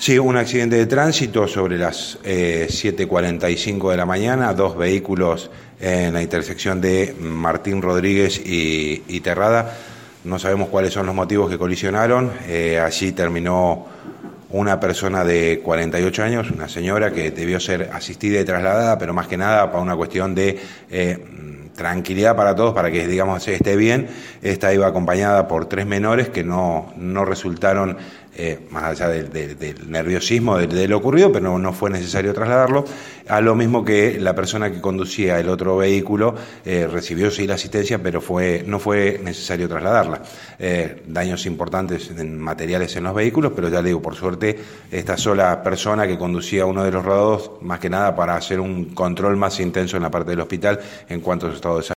Sí, un accidente de tránsito sobre las 7:45 de la mañana, dos vehículos en la intersección de Martín Rodríguez y Terrada. No sabemos cuáles son los motivos que colisionaron. Allí terminó una persona de 48 años, una señora que debió ser asistida y trasladada, pero más que nada para una cuestión de tranquilidad para todos, para que, digamos, esté bien. Esta iba acompañada por tres menores que no resultaron, más allá del nerviosismo de lo ocurrido, pero no fue necesario trasladarlo. A lo mismo que la persona que conducía el otro vehículo recibió sí la asistencia, pero no fue necesario trasladarla. Daños importantes en materiales en los vehículos, pero ya le digo, por suerte, esta sola persona que conducía uno de los rodados, más que nada para hacer un control más intenso en la parte del hospital en cuanto a su estado de salud.